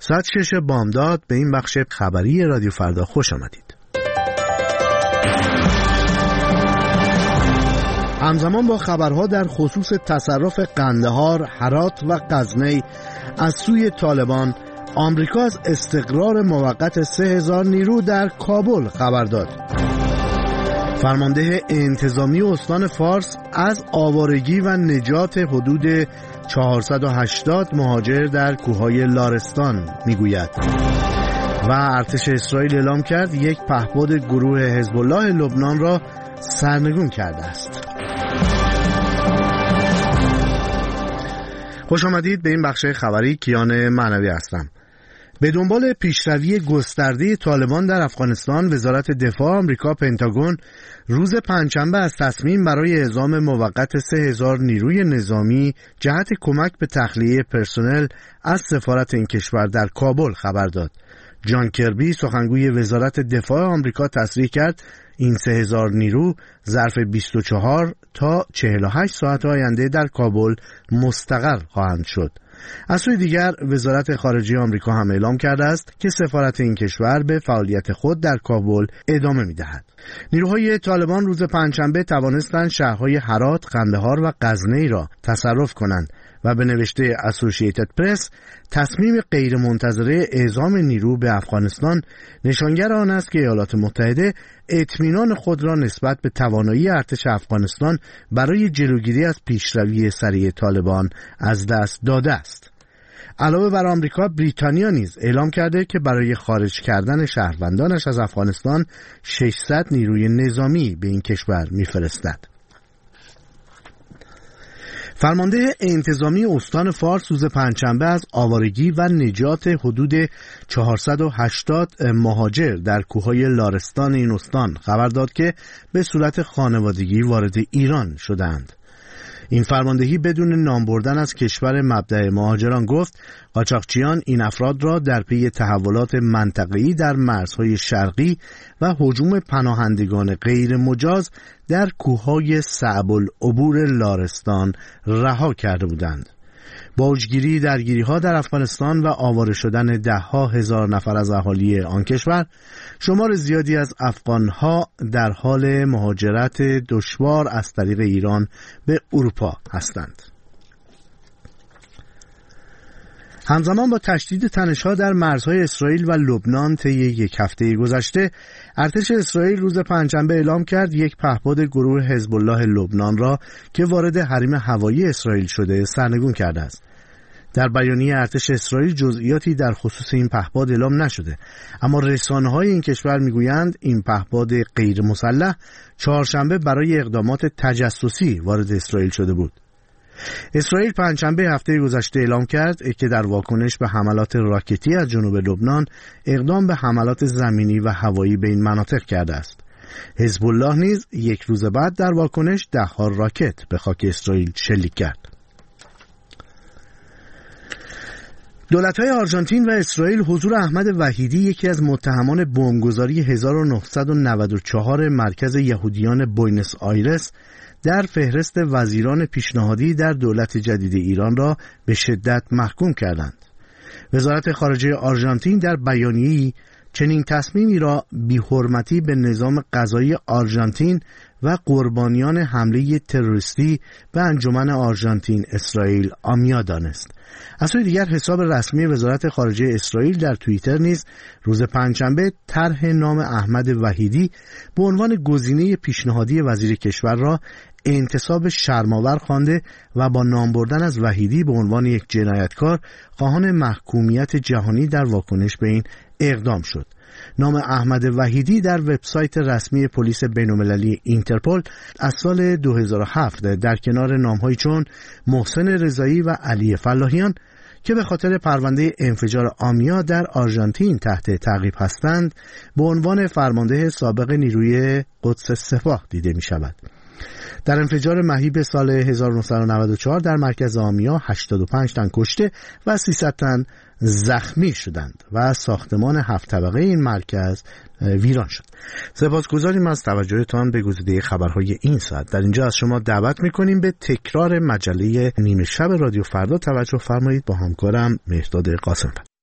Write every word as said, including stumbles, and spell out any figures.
نهصد و شش بامداد به این بخش خبری رادیو فردا خوش آمدید. همزمان با خبرها در خصوص تصرف قندهار، هرات و غزنی از سوی طالبان، آمریکا از استقرار موقت سه هزار نیرو در کابل خبر داد. فرمانده انتظامی استان فارس از آوارگی و نجات حدود چهارصد و هشتاد مهاجر در کوههای لارستان میگوید. و ارتش اسرائیل اعلام کرد یک پهپاد گروه حزب الله لبنان را سرنگون کرده است. خوش آمدید به این بخش خبری. کیان معنوی هستم. به دنبال پیشروی گسترده طالبان در افغانستان، وزارت دفاع آمریکا پنتاگون روز پنجشنبه از تصمیم برای اعزام موقت سه هزار نیروی نظامی جهت کمک به تخلیه پرسنل از سفارت این کشور در کابل خبر داد. جان کربی سخنگوی وزارت دفاع آمریکا تصریح کرد این سه هزار نیرو ظرف بیست و چهار تا چهل و هشت ساعت آینده در کابل مستقر خواهند شد. از سوی دیگر وزارت خارجه آمریکا هم اعلام کرده است که سفارت این کشور به فعالیت خود در کابل ادامه می‌دهد. نیروهای طالبان روز پنجشنبه توانستند شهرهای هرات، قندهار و غزنی را تصرف کنند و به نوشته اسوسییتد پرس تصمیم غیرمنتظره اعزام نیرو به افغانستان نشانگر آن است که ایالات متحده اطمینان خود را نسبت به توانایی ارتش افغانستان برای جلوگیری از پیشروی سریع طالبان از دست داده است. علاوه بر آمریکا، بریتانیا نیز اعلام کرده که برای خارج کردن شهروندانش از افغانستان ششصد نیروی نظامی به این کشور می‌فرستد. فرمانده انتظامی استان فارس روز پنجشنبه از آوارگی و نجات حدود چهارصد و هشتاد مهاجر در کوههای لارستان این استان خبر داد که به صورت خانوادگی وارد ایران شدند. این فرماندهی بدون نام بردن از کشور مبدأ مهاجران گفت قاچاقچیان این افراد را در پی تحولات منطقه‌ای در مرزهای شرقی و هجوم پناهندگان غیر مجاز در کوههای صعب العبور لارستان رها کرده بودند. با اوجگیری درگیری‌ها در افغانستان و آواره شدن ده‌ها هزار نفر از اهالی آن کشور، شمار زیادی از افغان‌ها در حال مهاجرت دشوار از طریق ایران به اروپا هستند. همزمان با تشدید تنش‌ها در مرزهای اسرائیل و لبنان طی یک هفته گذشته، ارتش اسرائیل روز پنجشنبه اعلام کرد یک پهپاد گروه حزب الله لبنان را که وارد حریم هوایی اسرائیل شده سرنگون کرده است. در بیانیه ارتش اسرائیل جزئیاتی در خصوص این پهپاد اعلام نشده، اما رسانه‌های این کشور میگویند این پهپاد غیر مسلح چهارشنبه برای اقدامات تجسسی وارد اسرائیل شده بود. اسرائیل پنجشنبه هفته گذشته اعلام کرد که در واکنش به حملات راکتی از جنوب لبنان اقدام به حملات زمینی و هوایی به این مناطق کرده است. حزب الله نیز یک روز بعد در واکنش ده‌ها راکت به خاک اسرائیل شلیک کرد. دولت‌های آرژانتین و اسرائیل حضور احمد وحیدی، یکی از متهمان بمبگذاری هزار و نهصد و نود و چهار مرکز یهودیان بوینس آیرس، در فهرست وزیران پیشنهادی در دولت جدید ایران را به شدت محکوم کردند. وزارت خارجه آرژانتین در بیانیه‌ای چنین تصمیمی را بی‌حرمتی به نظام قضایی آرژانتین و قربانیان حمله تروریستی به انجمن آرژانتین اسرائیل آمیا دانست. از سوی دیگر حساب رسمی وزارت خارجه اسرائیل در توییتر نیز روز پنجشنبه طرح نام احمد وحیدی به عنوان گزینه پیشنهادی وزیر کشور را انتصاب شرم‌آور خوانده و با نام بردن از وحیدی به عنوان یک جنایتکار خواهان محکومیت جهانی در واکنش به این اقدام شد. نام احمد وحیدی در وبسایت رسمی پلیس بین‌المللی اینترپل از سال دو هزار و هفت در کنار نام‌هایی چون محسن رضایی و علی فلاحیان که به خاطر پرونده انفجار آمیا در آرژانتین تحت تعقیب هستند به عنوان فرمانده سابق نیروی قدس سپاه دیده می شود. در انفجار مهیب سال هزار و نهصد و نود و چهار در مرکز آمیا هشتاد و پنج تن کشته و سیصد تن زخمی شدند و ساختمان هفت طبقه این مرکز ویران شد. سپاسگزاریم از توجهتان به گزیده خبرهای این ساعت. در اینجا از شما دعوت می‌کنیم به تکرار مجله نیمه شب رادیو فردا توجه فرمایید. با همکارم مهرداد قاسم.